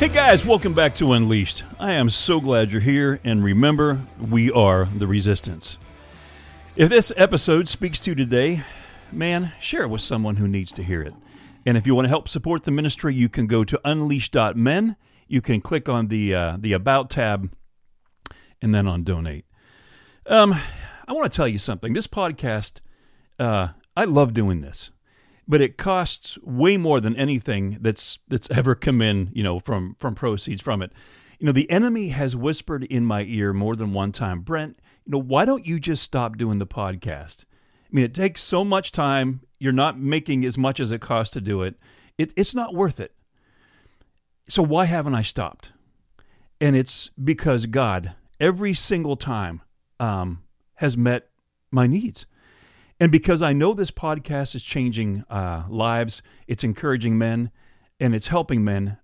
Hey guys, welcome back to Unleashed. I am so glad you're here, and remember, we are the Resistance. If this episode speaks to you today, man, share it with someone who needs to hear it. And if you want to help support the ministry, you can go to unleashed.men. You can click on the About tab, and then on Donate. I want to tell you something. This podcast, I love doing this. But it costs way more than anything that's ever come in, from proceeds from it. The enemy has whispered in my ear more than one time, Brent, why don't you just stop doing the podcast? I mean, it takes so much time. You're not making as much as it costs to do it. It's not worth it. So why haven't I stopped? And it's because God, every single time, has met my needs. And because I know this podcast is changing lives, it's encouraging men, and it's helping men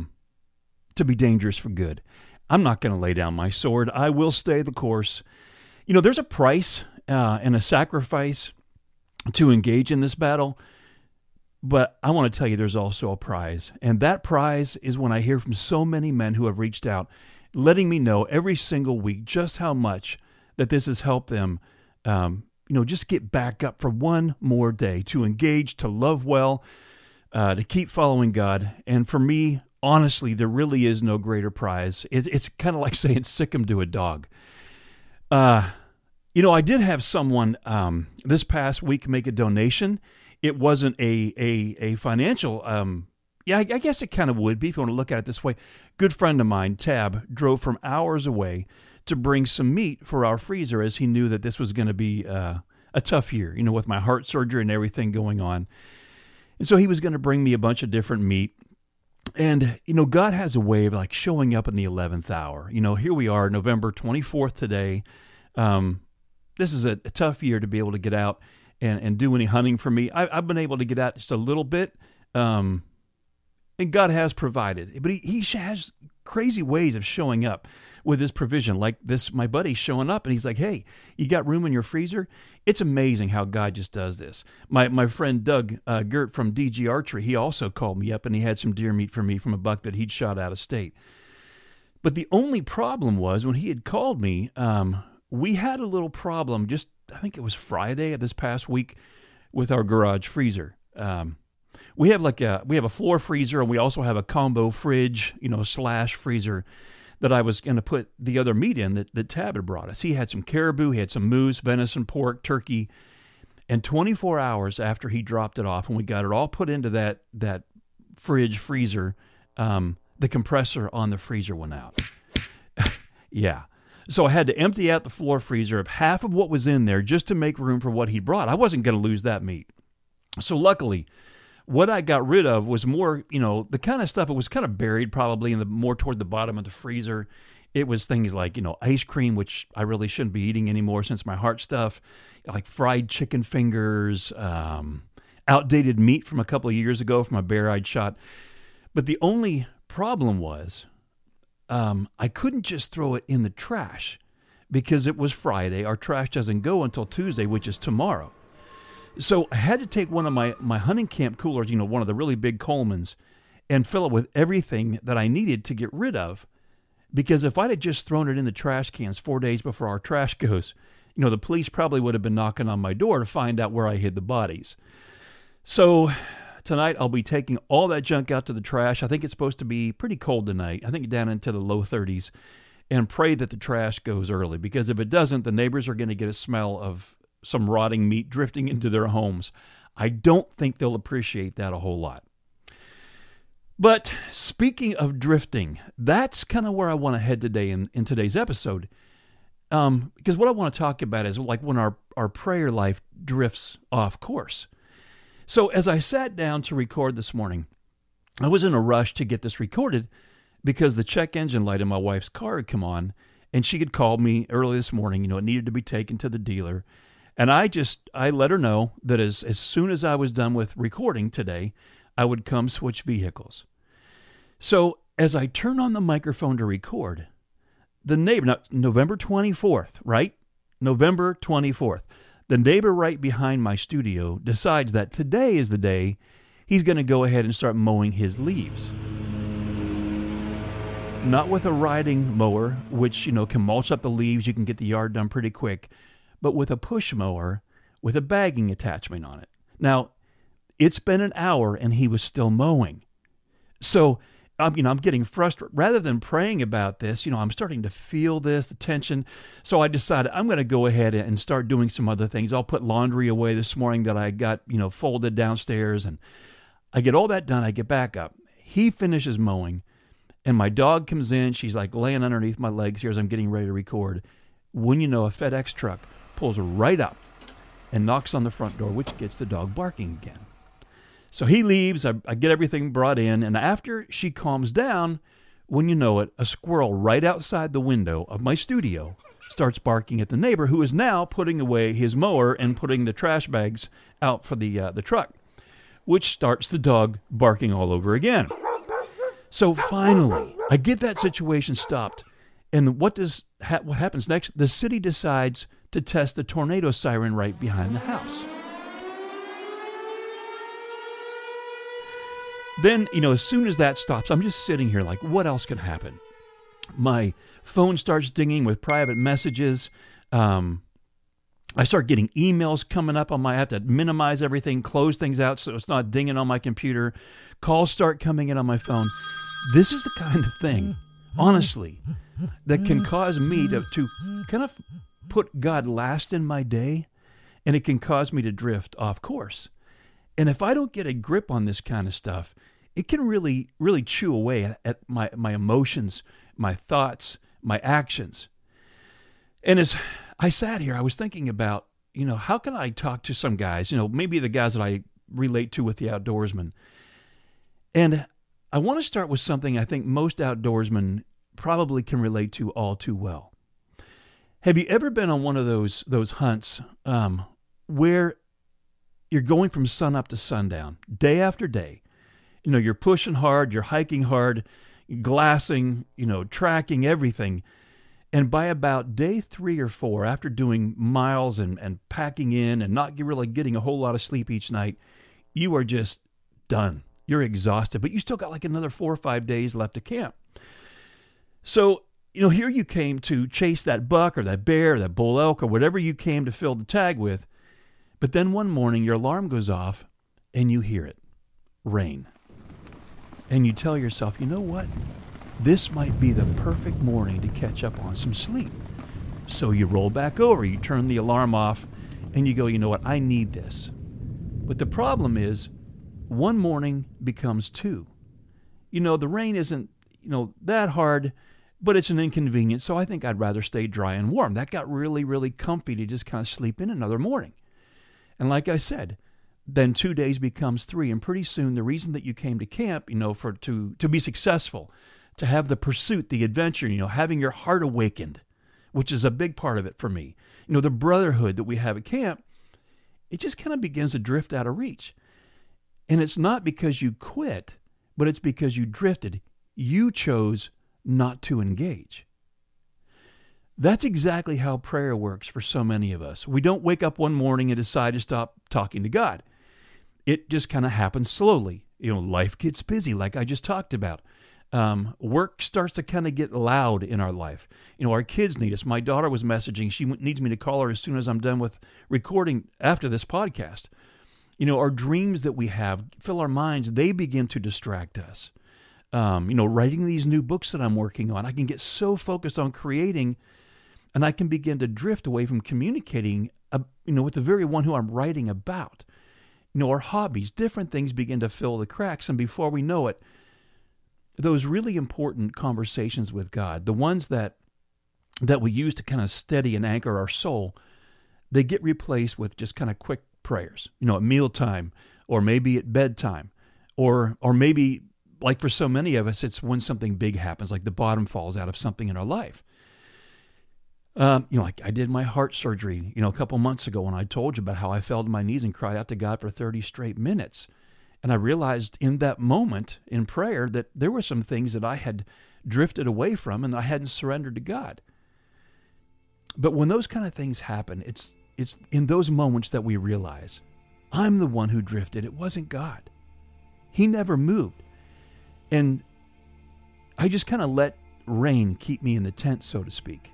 to be dangerous for good. I'm not going to lay down my sword. I will stay the course. There's a price and a sacrifice to engage in this battle, but I want to tell you there's also a prize. And that prize is when I hear from so many men who have reached out, letting me know every single week just how much that this has helped them just get back up for one more day, to engage, to love well, to keep following God. And for me, honestly, there really is no greater prize. It's kind of like saying sick 'em to a dog. I did have someone this past week make a donation. It wasn't a financial, I guess it kind of would be if you want to look at it this way. Good friend of mine, Tab, drove from hours away to bring some meat for our freezer, as he knew that this was going to be a tough year, with my heart surgery and everything going on. And so he was going to bring me a bunch of different meat. And, God has a way of like showing up in the 11th hour. Here we are, November 24th today. This is a tough year to be able to get out and do any hunting for me. I've been able to get out just a little bit, and God has provided. But he has crazy ways of showing up with his provision, like this, my buddy showing up, and he's like, hey, you got room in your freezer? It's amazing how God just does this. My friend Doug Gert from DG Archery, he also called me up, and he had some deer meat for me from a buck that he'd shot out of state. But the only problem was, when he had called me, we had a little problem just, I think it was Friday of this past week, with our garage freezer. We have a floor freezer, and we also have a combo fridge, / freezer that I was going to put the other meat in that Tab had brought us. He had some caribou, he had some moose, venison, pork, turkey, and 24 hours after he dropped it off, and we got it all put into that freezer, the compressor on the freezer went out. Yeah. So I had to empty out the floor freezer of half of what was in there just to make room for what he brought. I wasn't going to lose that meat. So luckily, what I got rid of was more, the kind of stuff, it was kind of buried probably more toward the bottom of the freezer. It was things like, ice cream, which I really shouldn't be eating anymore since my heart stuff, like fried chicken fingers, outdated meat from a couple of years ago from a bear I'd shot. But the only problem was I couldn't just throw it in the trash because it was Friday. Our trash doesn't go until Tuesday, which is tomorrow. So I had to take one of my hunting camp coolers, one of the really big Coleman's, and fill it with everything that I needed to get rid of. Because if I'd have just thrown it in the trash cans 4 days before our trash goes, the police probably would have been knocking on my door to find out where I hid the bodies. So tonight I'll be taking all that junk out to the trash. I think it's supposed to be pretty cold tonight. I think down into the low 30s, and pray that the trash goes early. Because if it doesn't, the neighbors are going to get a smell of some rotting meat drifting into their homes. I don't think they'll appreciate that a whole lot. But speaking of drifting, that's kind of where I want to head today in today's episode. Because what I want to talk about is like when our prayer life drifts off course. So as I sat down to record this morning, I was in a rush to get this recorded because the check engine light in my wife's car had come on, and she had called me early this morning. It needed to be taken to the dealer. And I let her know that as soon as I was done with recording today, I would come switch vehicles. So as I turn on the microphone to record, the neighbor, November 24th, right? November 24th. The neighbor right behind my studio decides that today is the day he's going to go ahead and start mowing his leaves. not with a riding mower, which, can mulch up the leaves. You can get the yard done pretty quick, but with a push mower with a bagging attachment on it. Now, it's been an hour and he was still mowing. So, I'm getting frustrated. Rather than praying about this, I'm starting to feel the tension. So I decided I'm going to go ahead and start doing some other things. I'll put laundry away this morning that I got, folded downstairs, and I get all that done. I get back up. He finishes mowing, and my dog comes in. She's like laying underneath my legs here as I'm getting ready to record. When you know, a FedEx truck pulls right up and knocks on the front door, which gets the dog barking again. So he leaves. I get everything brought in, and after she calms down, when you know it, a squirrel right outside the window of my studio starts barking at the neighbor, who is now putting away his mower and putting the trash bags out for the truck, which starts the dog barking all over again. So finally, I get that situation stopped. And what happens next? The city decides to test the tornado siren right behind the house. Then, as soon as that stops, I'm just sitting here like, what else can happen? My phone starts dinging with private messages. I start getting emails coming up on I have to minimize everything, close things out so it's not dinging on my computer. Calls start coming in on my phone. This is the kind of thing, honestly, that can cause me to kind of put God last in my day, and it can cause me to drift off course. And if I don't get a grip on this kind of stuff, it can really, really chew away at my emotions, my thoughts, my actions. And as I sat here, I was thinking about, how can I talk to some guys, maybe the guys that I relate to with the outdoorsmen. And I want to start with something I think most outdoorsmen probably can relate to all too well. Have you ever been on one of those hunts where you're going from sun up to sundown, day after day? You're pushing hard, you're hiking hard, glassing, tracking everything. And by about day 3 or 4, after doing miles and packing in and not really getting a whole lot of sleep each night, you are just done. You're exhausted, but you still got like another 4 or 5 days left to camp. So, here you came to chase that buck or that bear or that bull elk or whatever you came to fill the tag with. But then one morning your alarm goes off and you hear it, rain. And you tell yourself, you know what? This might be the perfect morning to catch up on some sleep. So you roll back over, you turn the alarm off, and you go, you know what? I need this. But the problem is, one morning becomes 2. The rain isn't, that hard, but it's an inconvenience, so I think I'd rather stay dry and warm. That got really, really comfy to just kind of sleep in another morning. And like I said, then 2 days becomes 3, and pretty soon the reason that you came to camp, to be successful, to have the pursuit, the adventure, having your heart awakened, which is a big part of it for me. The brotherhood that we have at camp, it just kind of begins to drift out of reach. And it's not because you quit, but it's because you drifted. You chose not to engage. That's exactly how prayer works for so many of us. We don't wake up one morning and decide to stop talking to God. It just kind of happens slowly. Life gets busy, like I just talked about. Work starts to kind of get loud in our life. Our kids need us. My daughter was messaging. She needs me to call her as soon as I'm done with recording after this podcast. Our dreams that we have fill our minds. They begin to distract us. Writing these new books that I'm working on, I can get so focused on creating, and I can begin to drift away from communicating, with the very one who I'm writing about. Our hobbies, different things begin to fill the cracks, and before we know it, those really important conversations with God, the ones that we use to kind of steady and anchor our soul, they get replaced with just kind of quick prayers, at mealtime, or maybe at bedtime, or maybe, like for so many of us, it's when something big happens, like the bottom falls out of something in our life. Like I did my heart surgery, a couple months ago when I told you about how I fell to my knees and cried out to God for 30 straight minutes. And I realized in that moment in prayer that there were some things that I had drifted away from and I hadn't surrendered to God. But when those kind of things happen, it's in those moments that we realize, I'm the one who drifted. It wasn't God. He never moved. And I just kind of let rain keep me in the tent, so to speak.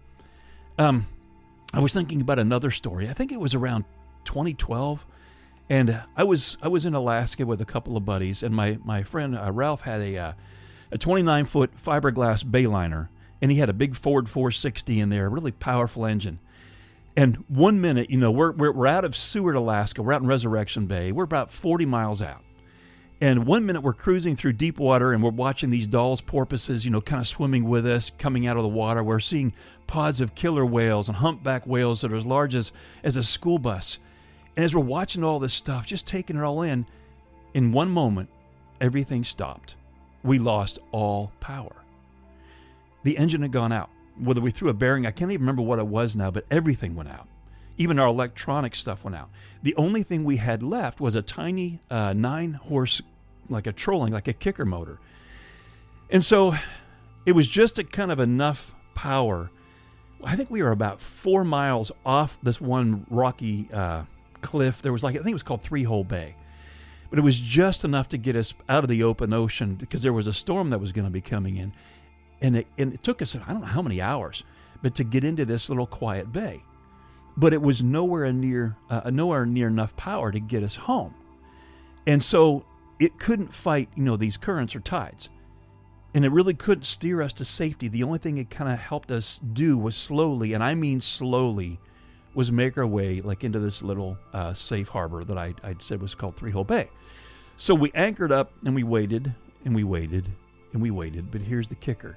I was thinking about another story. I think it was around 2012, and I was in Alaska with a couple of buddies, and my friend Ralph had a 29-foot fiberglass Bayliner, and he had a big Ford 460 in there, a really powerful engine. And one minute, we're out of Seward, Alaska. We're out in Resurrection Bay. We're about 40 miles out. And one minute we're cruising through deep water and we're watching these Dall's porpoises, kind of swimming with us, coming out of the water. We're seeing pods of killer whales and humpback whales that are as large as a school bus. And as we're watching all this stuff, just taking it all in one moment, everything stopped. We lost all power. The engine had gone out. Whether we threw a bearing, I can't even remember what it was now, but everything went out. Even our electronic stuff went out. The only thing we had left was a tiny 9-horse, like a trolling, like a kicker motor. And so it was just a kind of enough power. I think we were about 4 miles off this one rocky cliff. There was I think it was called Three Hole Bay. But it was just enough to get us out of the open ocean because there was a storm that was going to be coming in. And it took us, I don't know how many hours, but to get into this little quiet bay. But it was nowhere near enough power to get us home. And so it couldn't fight, these currents or tides. And it really couldn't steer us to safety. The only thing it kind of helped us do was slowly, and I mean slowly, was make our way into this little safe harbor that I'd said was called Three Hole Bay. So we anchored up and we waited and we waited and we waited. But here's the kicker.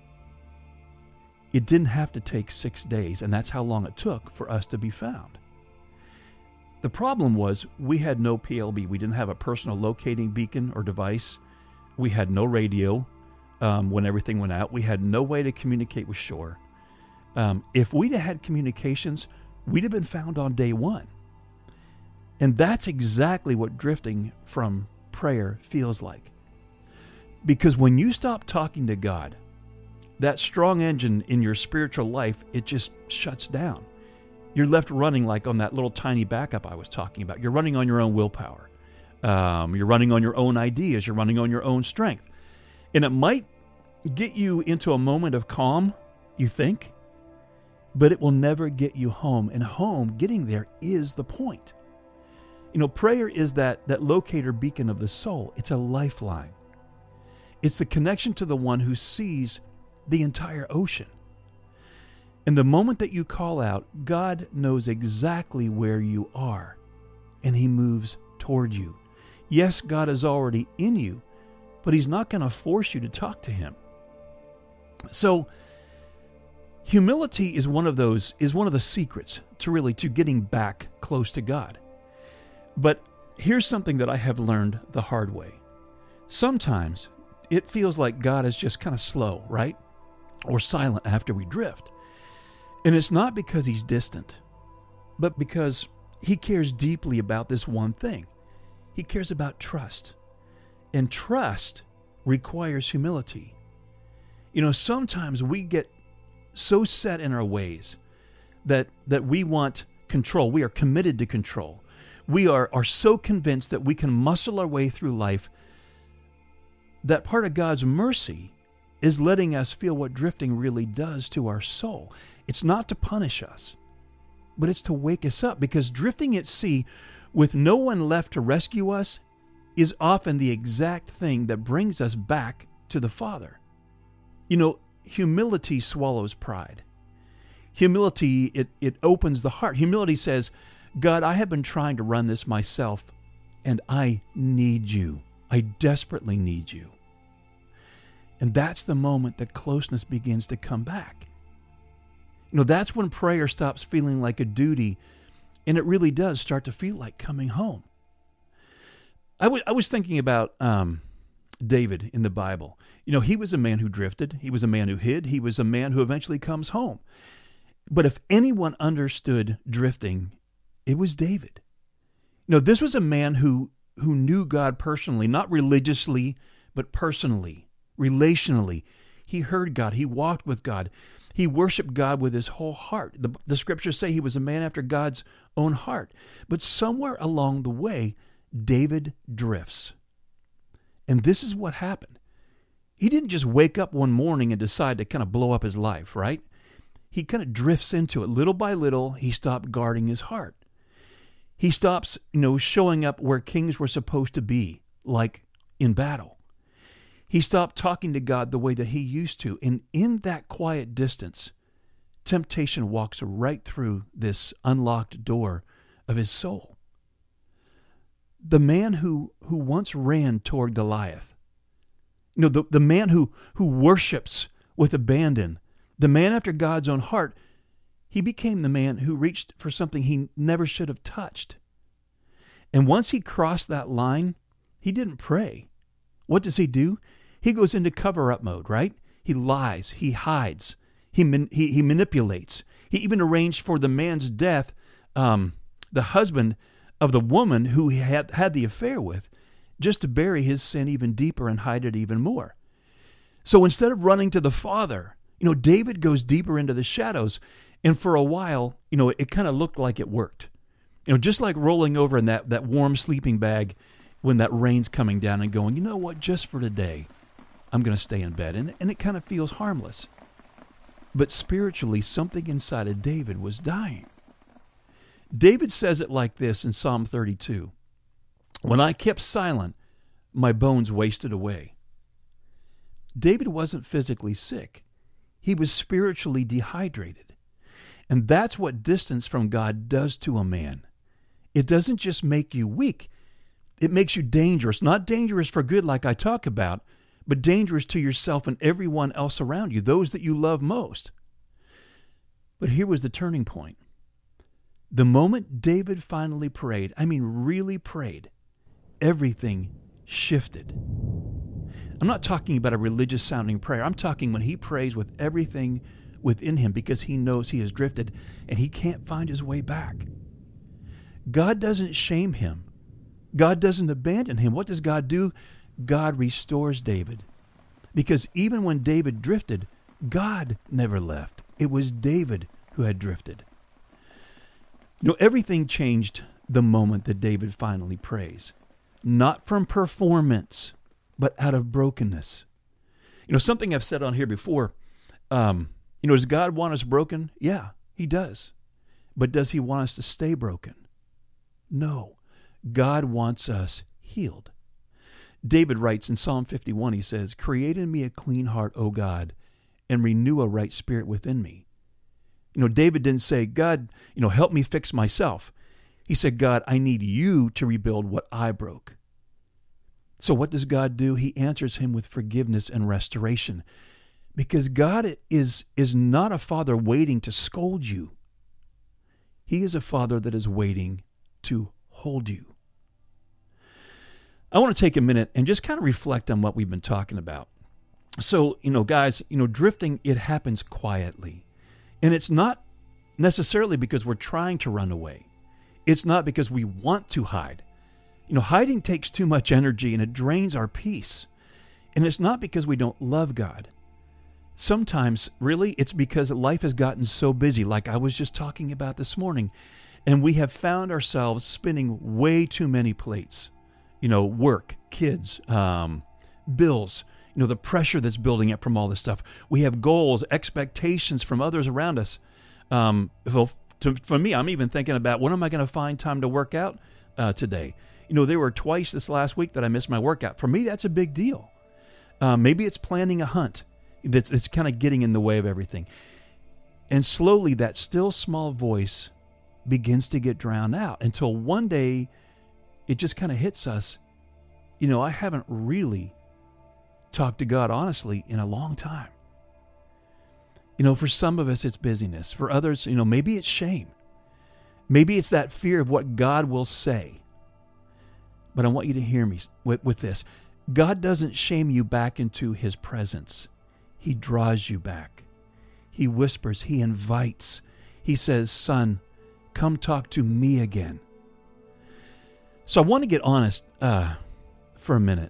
It didn't have to take 6 days, and that's how long it took for us to be found. The problem was we had no PLB. We didn't have a personal locating beacon or device. We had no radio when everything went out. We had no way to communicate with shore. If we'd had communications, we'd have been found on day one. And that's exactly what drifting from prayer feels like. Because when you stop talking to God, that strong engine in your spiritual life, it just shuts down. You're left running like on that little tiny backup I was talking about. You're running on your own willpower. You're running on your own ideas. You're running on your own strength. And it might get you into a moment of calm, you think, but it will never get you home. And home, getting there, is the point. Prayer is that locator beacon of the soul. It's a lifeline. It's the connection to the one who sees the entire ocean. And the moment that you call out, God knows exactly where you are, and He moves toward you. Yes, God is already in you, but He's not going to force you to talk to Him. So, humility is one of the secrets to getting back close to God. But here's something that I have learned the hard way. Sometimes it feels like God is just kind of slow, right? Or silent after we drift. And it's not because He's distant, but because He cares deeply about this one thing. He cares about trust. And trust requires humility. Sometimes we get so set in our ways that we want control. We are committed to control. We are so convinced that we can muscle our way through life that part of God's mercy is letting us feel what drifting really does to our soul. It's not to punish us, but it's to wake us up, because drifting at sea with no one left to rescue us is often the exact thing that brings us back to the Father. Humility swallows pride. Humility, it opens the heart. Humility says, God, I have been trying to run this myself, and I need you. I desperately need you. And that's the moment that closeness begins to come back. That's when prayer stops feeling like a duty, and it really does start to feel like coming home. I was thinking about David in the Bible. He was a man who drifted. He was a man who hid. He was a man who eventually comes home. But if anyone understood drifting, it was David. This was a man who knew God personally, not religiously, but personally. Relationally, he heard God. He walked with God. He worshiped God with his whole heart. The scriptures say he was a man after God's own heart. But somewhere along the way, David drifts. And this is what happened. He didn't just wake up one morning and decide to kind of blow up his life, right? He kind of drifts into it. Little by little, he stopped guarding his heart. He stops, showing up where kings were supposed to be, like in battle. He stopped talking to God the way that he used to. And in that quiet distance, temptation walks right through this unlocked door of his soul. The man who once ran toward Goliath, the man who worships with abandon, the man after God's own heart, he became the man who reached for something he never should have touched. And once he crossed that line, he didn't pray. What does he do? He goes into cover-up mode, right? He lies, he hides, he manipulates. He even arranged for the man's death, the husband of the woman who he had the affair with, just to bury his sin even deeper and hide it even more. So instead of running to the Father, David goes deeper into the shadows. And for a while, it kind of looked like it worked. Just like rolling over in that warm sleeping bag when that rain's coming down and going, you know what, just for today, I'm going to stay in bed. And it kind of feels harmless. But spiritually, something inside of David was dying. David says it like this in Psalm 32. When I kept silent, my bones wasted away. David wasn't physically sick. He was spiritually dehydrated. And that's what distance from God does to a man. It doesn't just make you weak. It makes you dangerous. Not dangerous for good like I talk about, but dangerous to yourself and everyone else around you, those that you love most. But here was the turning point. The moment David finally prayed, really prayed, everything shifted. I'm not talking about a religious sounding prayer. I'm talking when he prays with everything within him because he knows he has drifted and he can't find his way back. God doesn't shame him. God doesn't abandon him. What does God do? God restores David. Because even when David drifted, God never left. It was David who had drifted. Everything changed the moment that David finally prays. Not from performance, but out of brokenness. Something I've said on here before, does God want us broken? Yeah, he does. But does he want us to stay broken? No. God wants us healed. David writes in Psalm 51, he says, "Create in me a clean heart, O God, and renew a right spirit within me." David didn't say, God, help me fix myself. He said, God, I need you to rebuild what I broke. So what does God do? He answers him with forgiveness and restoration. Because God is not a father waiting to scold you. He is a father that is waiting to hold you. I want to take a minute and just kind of reflect on what we've been talking about. So, guys, drifting, it happens quietly. And it's not necessarily because we're trying to run away. It's not because we want to hide. Hiding takes too much energy and it drains our peace. And it's not because we don't love God. Sometimes, really, it's because life has gotten so busy, like I was just talking about this morning, and we have found ourselves spinning way too many plates. Work, kids, bills, the pressure that's building up from all this stuff. We have goals, expectations from others around us. For me, I'm even thinking about when am I going to find time to work out today? There were twice this last week that I missed my workout. For me, that's a big deal. Maybe it's planning a hunt that's kind of getting in the way of everything. And slowly that still small voice begins to get drowned out until one day it just kind of hits us. I haven't really talked to God honestly in a long time. For some of us, it's busyness. For others, maybe it's shame. Maybe it's that fear of what God will say. But I want you to hear me with this. God doesn't shame you back into his presence. He draws you back. He whispers. He invites. He says, son, come talk to me again. So I want to get honest for a minute.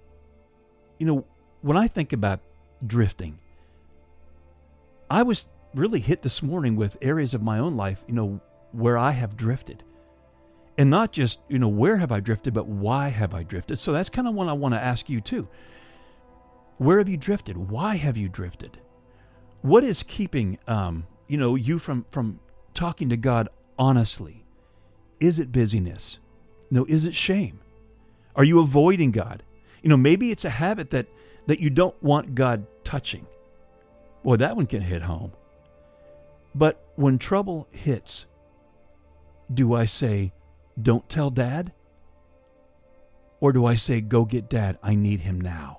When I think about drifting, I was really hit this morning with areas of my own life, where I have drifted. And not just, where have I drifted, but why have I drifted? So that's kind of what I want to ask you too. Where have you drifted? Why have you drifted? What is keeping you from talking to God honestly? Is it busyness? No, is it shame? Are you avoiding God? Maybe it's a habit that you don't want God touching. Boy, that one can hit home. But when trouble hits, do I say, don't tell Dad? Or do I say, go get Dad, I need him now?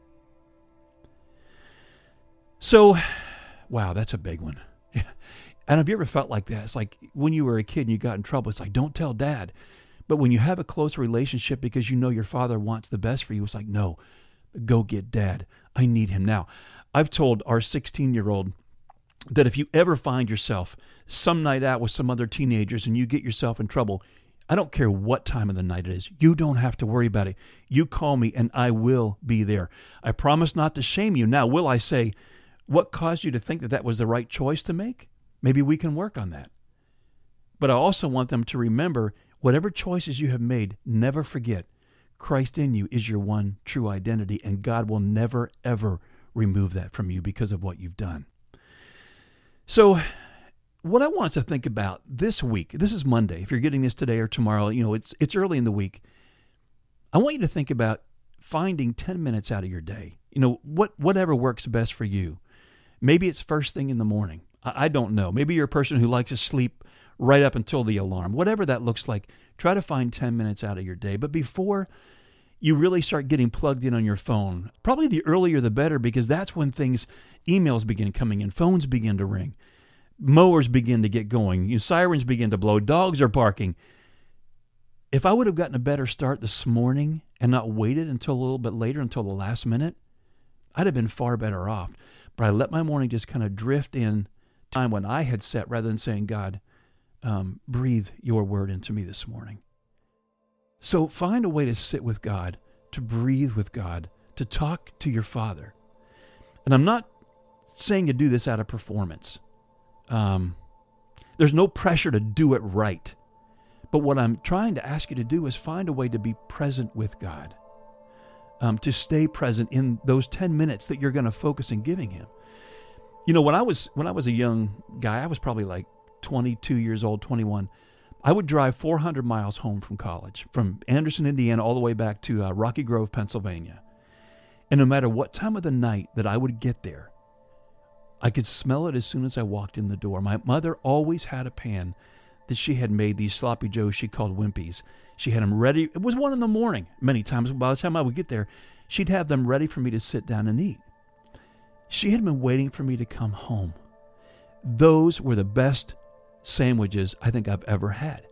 So, wow, that's a big one. And have you ever felt like that? It's like when you were a kid and you got in trouble, it's like, don't tell Dad. But when you have a close relationship because you know your father wants the best for you, it's like, no, go get Dad. I need him now. I've told our 16-year-old that if you ever find yourself some night out with some other teenagers and you get yourself in trouble, I don't care what time of the night it is. You don't have to worry about it. You call me and I will be there. I promise not to shame you. Now, will I say, what caused you to think that was the right choice to make? Maybe we can work on that. But I also want them to remember, whatever choices you have made, never forget, Christ in you is your one true identity, and God will never, ever remove that from you because of what you've done. So what I want us to think about this week, this is Monday. If you're getting this today or tomorrow, it's early in the week. I want you to think about finding 10 minutes out of your day. Whatever works best for you. Maybe it's first thing in the morning. I don't know. Maybe you're a person who likes to sleep right up until the alarm. Whatever that looks like, try to find 10 minutes out of your day. But before you really start getting plugged in on your phone, probably the earlier the better, because that's when emails begin coming in, phones begin to ring, mowers begin to get going, sirens begin to blow, dogs are barking. If I would have gotten a better start this morning and not waited until a little bit later, until the last minute, I'd have been far better off. But I let my morning just kind of drift in time when I had set, rather than saying, God, breathe your word into me this morning. So find a way to sit with God, to breathe with God, to talk to your Father. And I'm not saying to do this out of performance. There's no pressure to do it right. But what I'm trying to ask you to do is find a way to be present with God, to stay present in those 10 minutes that you're going to focus on giving him. When I was a young guy, I was probably like 22 years old, 21. I would drive 400 miles home from college, from Anderson, Indiana, all the way back to Rocky Grove, Pennsylvania. And no matter what time of the night that I would get there, I could smell it as soon as I walked in the door. My mother always had a pan that she had made, these sloppy joes she called Wimpy's. She had them ready. It was 1 a.m. many times. By the time I would get there, she'd have them ready for me to sit down and eat. She had been waiting for me to come home. Those were the best sandwiches I think I've ever had.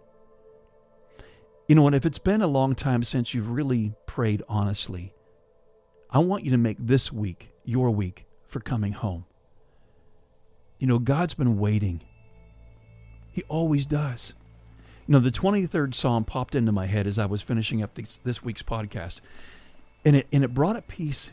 And if it's been a long time since you've really prayed honestly, I want you to make this week your week for coming home. God's been waiting. He always does. The 23rd Psalm popped into my head as I was finishing up this week's podcast. And it brought a peace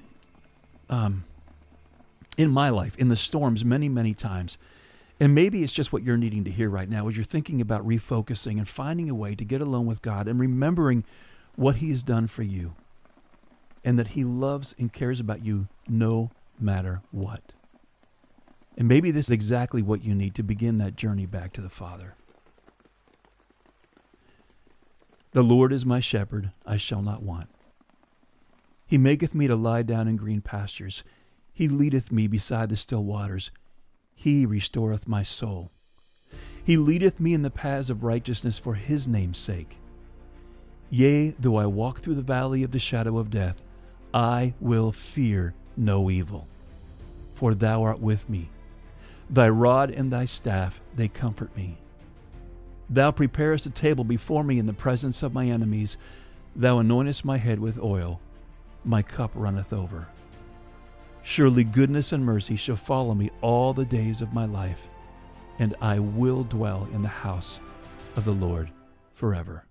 in my life, in the storms, many, many times. And maybe it's just what you're needing to hear right now as you're thinking about refocusing and finding a way to get alone with God and remembering what he has done for you and that he loves and cares about you no matter what. And maybe this is exactly what you need to begin that journey back to the Father. The Lord is my shepherd, I shall not want. He maketh me to lie down in green pastures. He leadeth me beside the still waters. He restoreth my soul. He leadeth me in the paths of righteousness for his name's sake. Yea, though I walk through the valley of the shadow of death, I will fear no evil, for thou art with me. Thy rod and thy staff, they comfort me. Thou preparest a table before me in the presence of my enemies. Thou anointest my head with oil. My cup runneth over. Surely goodness and mercy shall follow me all the days of my life, and I will dwell in the house of the Lord forever.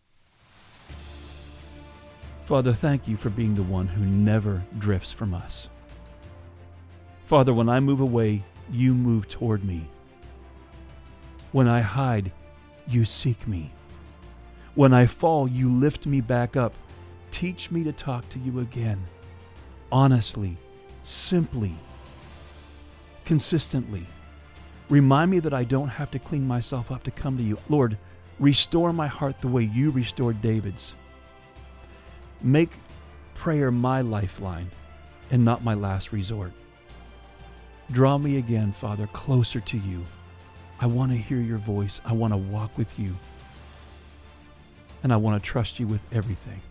Father, thank you for being the one who never drifts from us. Father, when I move away, you move toward me. When I hide, you seek me. When I fall, you lift me back up. Teach me to talk to you again, honestly simply, consistently. Remind me that I don't have to clean myself up to come to you. Lord, restore my heart the way you restored David's. Make prayer my lifeline and not my last resort. Draw me again, Father, closer to you. I want to hear your voice. I want to walk with you. And I want to trust you with everything.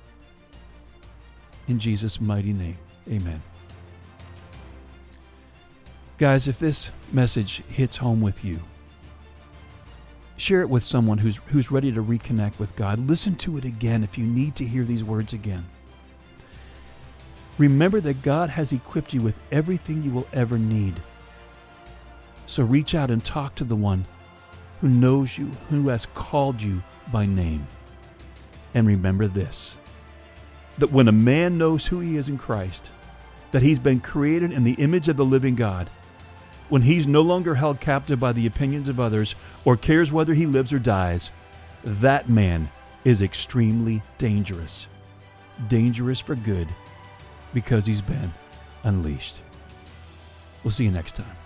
In Jesus' mighty name, amen. Guys, if this message hits home with you, share it with someone who's ready to reconnect with God. Listen to it again if you need to hear these words again. Remember that God has equipped you with everything you will ever need. So reach out and talk to the one who knows you, who has called you by name. And remember this, that when a man knows who he is in Christ, that he's been created in the image of the living God, when he's no longer held captive by the opinions of others or cares whether he lives or dies, that man is extremely dangerous. Dangerous for good, because he's been unleashed. We'll see you next time.